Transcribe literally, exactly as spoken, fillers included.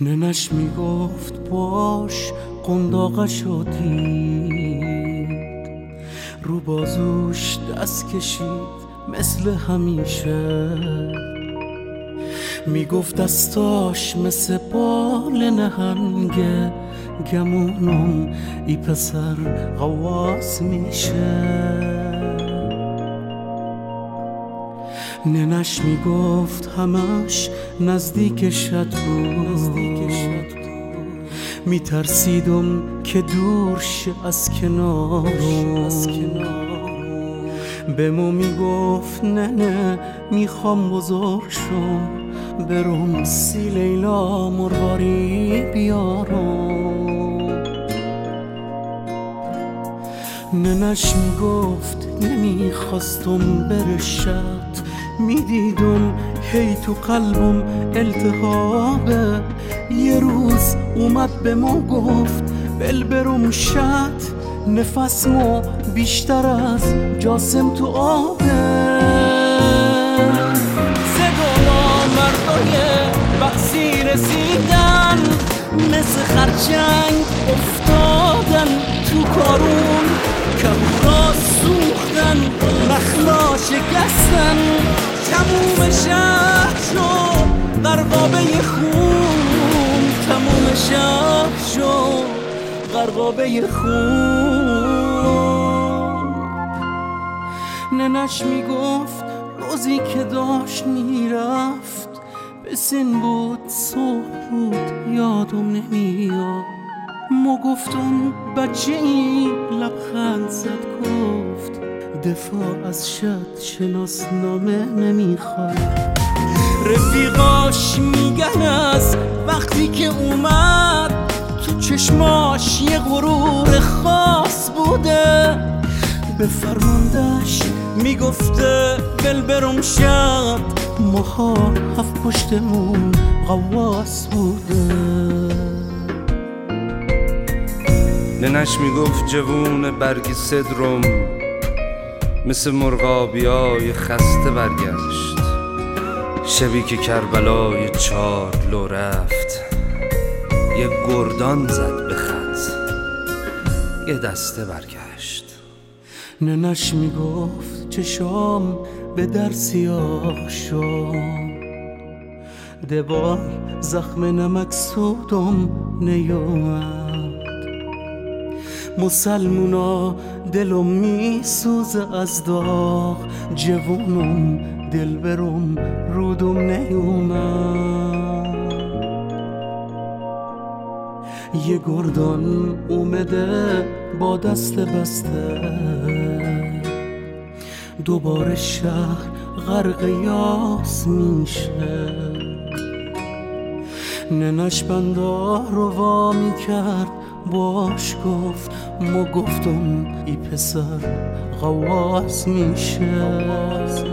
ننش میگفت باش قنداقشو دید، رو بازوش دست کشید مثل همیشه، میگفت دستاش مثل بال نهنگه، گمونم ای پسر غواص میشه. ننش میگفت همش نزدیکشت بود، میترسیدم که دور شه از کنارم. به مو میگفت نه نه میخوام بزرگ شم، برم سی لیلا مرغاری بیارم. ننش میگفت نمیخواستم برشت، میدیدم هی تو قلبم التهابه. یه روز اومد به ما گفت بل برم شت، نفسمو بیشتر از جاسم تو آبه. صدانا مردای بحثی رسیدن، مثل خرچنگ افتادن تو کارون، کبورا سوختن مخلا شکستن، تموم شهر شد غرقابه خون، تموم شهر شد غرقابه خون. ننش میگفت روزی که داشت میرفت، به سن بود صبح بود یادم نمیاد، ما گفتم بچه این لبخند زد گفت دفاع از شد شناسنامه نمیخواد. رفیقاش میگن از وقتی که اومد تو چشماش یه غرور خاص بوده، به فرماندهش میگفته بل برم شد، ماها هفت پشتمون غواص بوده. ننش میگفت جوون برگی صدرم مثل مرغابیای خسته برگشت، شبی که کربلای چار لو رفت، یه گردان زد به خط یه دسته برگشت. ننش میگفت چشام به در سیاه شد، دبای زخم نمکسودم نیومد، مسلمونا دلم میسوزه از داغ، جوونم دل برم رودم نیومد. یه گردان اومده با دست بسته، دوباره شهر غرق یاس میشه. ننش بنده رو وا میکرد باش گفت، ما گفتم ای پسر غواص میشه.